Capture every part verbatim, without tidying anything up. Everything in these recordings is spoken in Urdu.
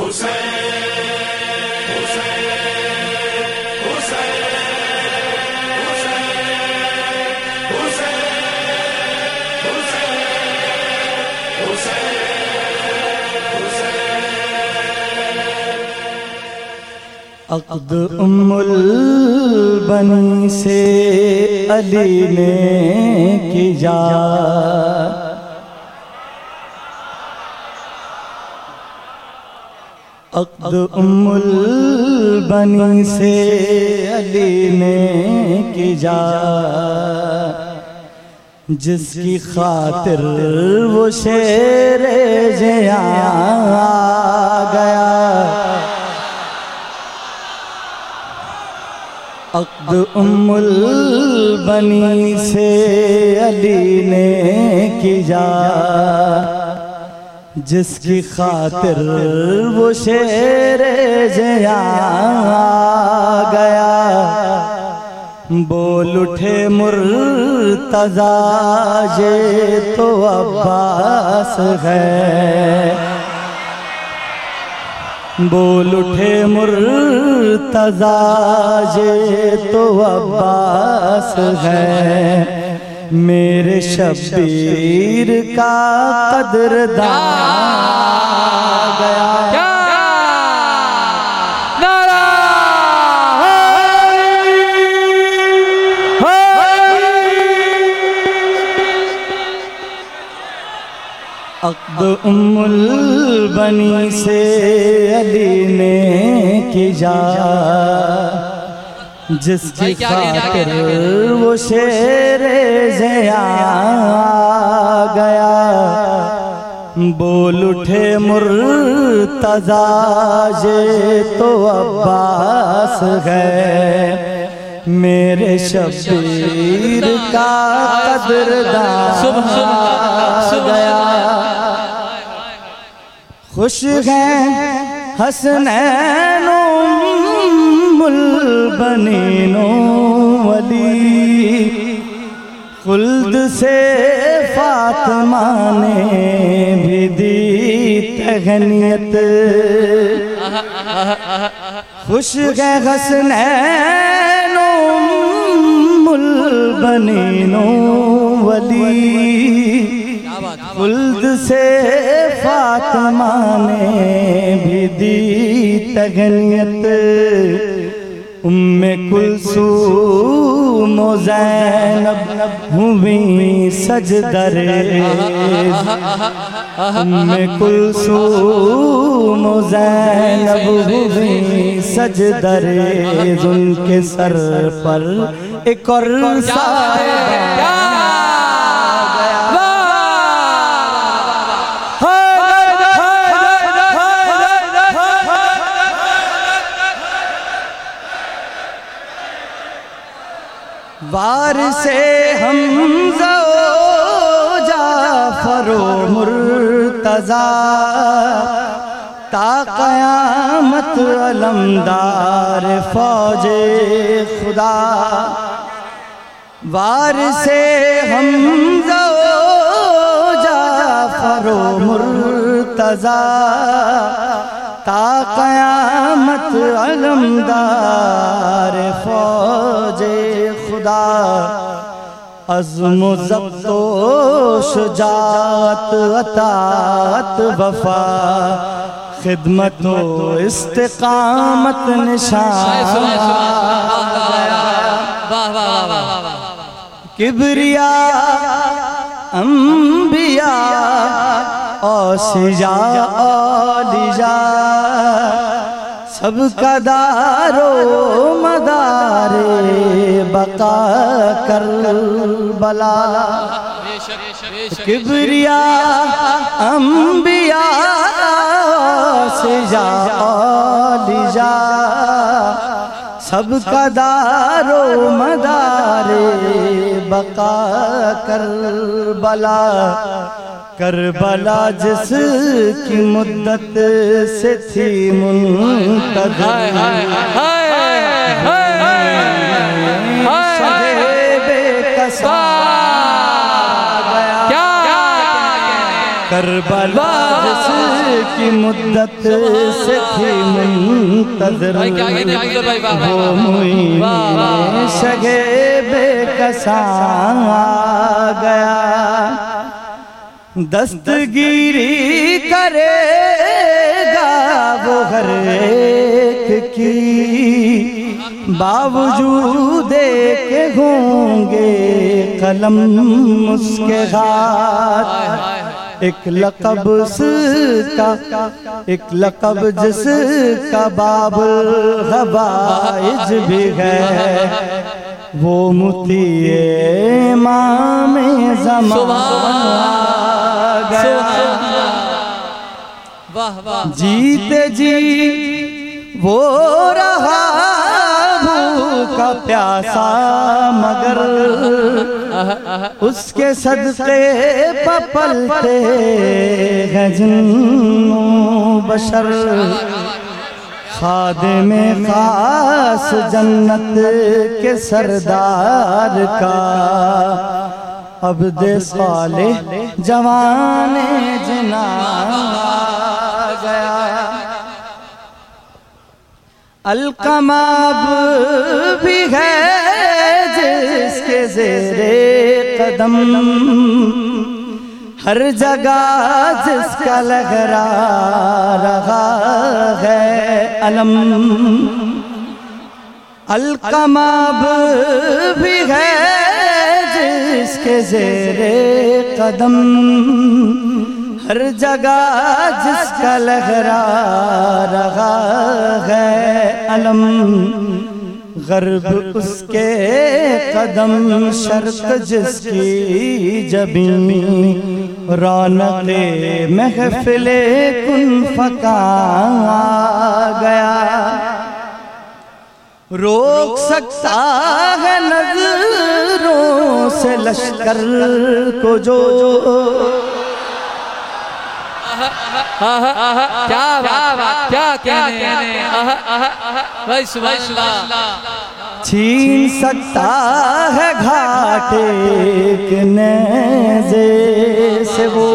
عقد ام البنی سے علی نے کیا، عقد ام البنی سے علی نے کیا، جس کی خاطر وہ شیر جہاں آ گیا۔ عقد ام البنی سے علی نے کیا، جس کی خاطر وہ شیر جہاں آ گیا۔ بول اٹھے مرتضیٰ یہ تو عباس ہے، بول اٹھے مرتضیٰ یہ تو عباس ہے، میرے شبیر کا قدردان گیا۔ عقد ام البنی سے علی نے کیا، جس کی خاطر وہ شیر جہاں آ گیا۔ بول اٹھے مرتضیٰ یہ تو عباس ہے، میرے شبیر کا قدردان گیا۔ خوش ہیں حسنین ام البنین ولی، خلد سے فاطمہ نے بھی دی تہنیت۔ خوش ہیں حسنین ام البنین ولی، خلد سے فاطمہ نے بھی دی تہنیت۔ ام کلثوم و زینب ہوئیں سجدہ ریز، ام کلثوم و زینب ہوئیں سجدہ ریز، ان کے سر پر ایک اور سایہ وارث حمزہ و جعفر و مرتضیٰ، تا قیامت علمدار فوج خدا۔ وارث حمزہ و جعفر و مرتضیٰ، تا قیامت علمدار فوج خدا۔ عزم و ضبط و شجاعت، اطاعت وفا، خدمت و استقامت نشان گیا۔ کبریاء انبیاء اوصیاء اولیاء، سب کا دار و مدار بقا کربلا۔ کبریاء انبیاء اوصیاء اولیاء، سب کا دار و مدار بقا کربلا۔ کربلا جس کی مدت سے تھی منتظر، شہیب کسا گیا۔ کربلا کربلا جس کی مدت سے تھی منتظر وہ معین شگے بے کساں آ گیا دستگیری کرے گا وہ ہر ایک کی باوجود کہ ہوں گے قلم اس کے ہاتھ ایک لقب اس کا ایک لقب جس کا باب الغوائج بھی ہے وہ مطیع امام زمان گیا جیتے جی وہ رہا بھوکا پیاسا مگر اس کے صدقے پپلتے ہیں جن و بشر خادم خاص جنت کے سردار کا عبد صالح جوان جنا گیا القماب بھی ہے جس کے زیر قدم ہر جگہ جس کا لہرا رہا ہے علم القماب بھی ہے جس کے زیر قدم ہر جگہ جس کا لہرا رہا ہے علم غرب اس کے قدم شرق جس کی جبیں رونق محفل کن فکاں آ گیا روک سکتا ہے نظروں سے لشکر کو جو کیا بات کیا کہنے بھائی سبحان اللہ چھین سکتا ہے گھاٹ ایک نیزے سے وہ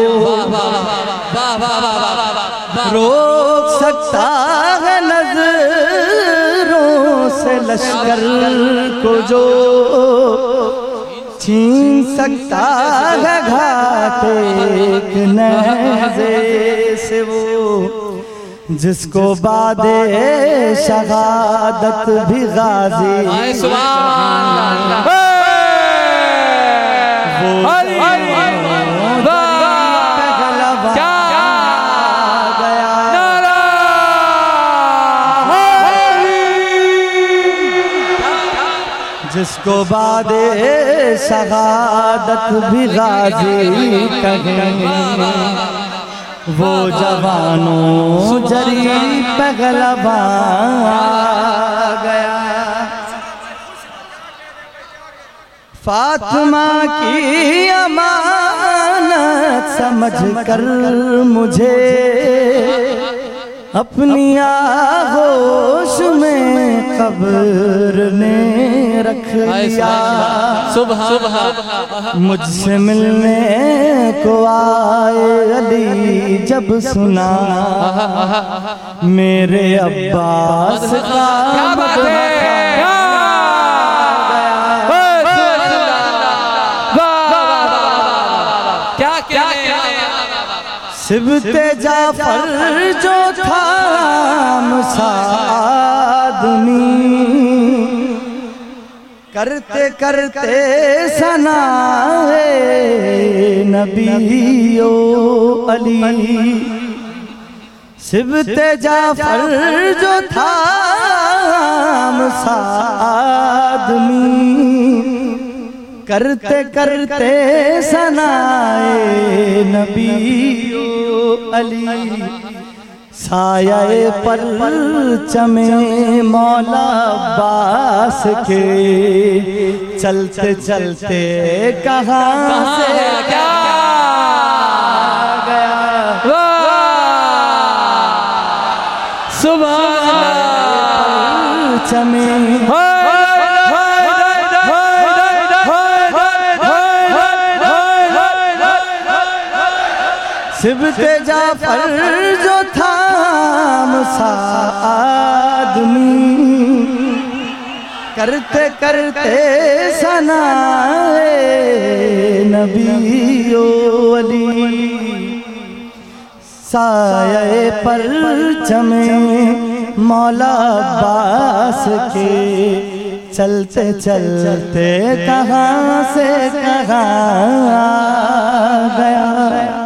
روک سکتا ہے نظروں سے لشکر کو جو چھین سکتا ہے گھاٹ ایک نیزے سے وہ جس کو بعد شہادت بھی غازی سبحان اللہ جس کو بعد شہادت بھی غازی کہیں وہ جوانوں جری پہلوان آ گیا فاطمہ کی امانت سمجھ کر مجھے اپنی آغوش میں قبر نے رکھ لیا مجھ سے ملنے کو آئے علی جب سنا میرے عباس کا سبت جعفر جو تھا مسا آدمی کرتے کرتے ثنا نبی و علی سبت جعفر جو تھا مسا آدمی کرتے کرتے ثنائے نبی و علی سایہ پرچم مولا عباس کے چلتے چلتے کہاں سے کیا گیا سبحان اللہ پرچم سبت جعفر جو تھا مسا آدمی کرتے کرتے ثنائے نبی و علی سایہ پرچم مولا عباس کے چلتے چلتے کہاں سے کہاں گیا